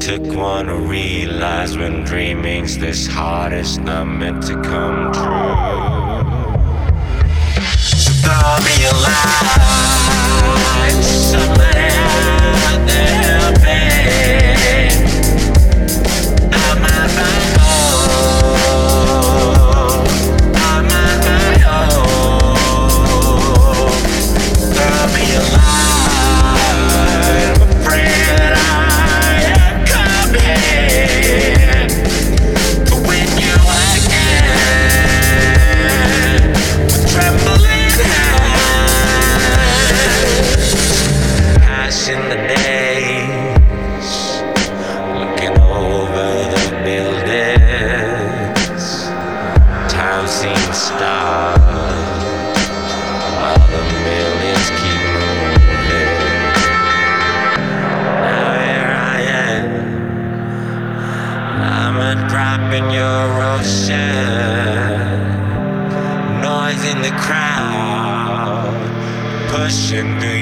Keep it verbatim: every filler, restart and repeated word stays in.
Took one to realize when dreaming's this hard, it's not meant to come true. So throw me a line, somebody out there, babe. I'm on my own, I'm on my own. Throw me a line, I'm afraid I am coming to win you again with trembling hands. Passing the days, looking over the buildings. Time seems stopped while the millions keep moving. Now here I am, I'm a drop in your ocean. Noise in the crowd, pushing through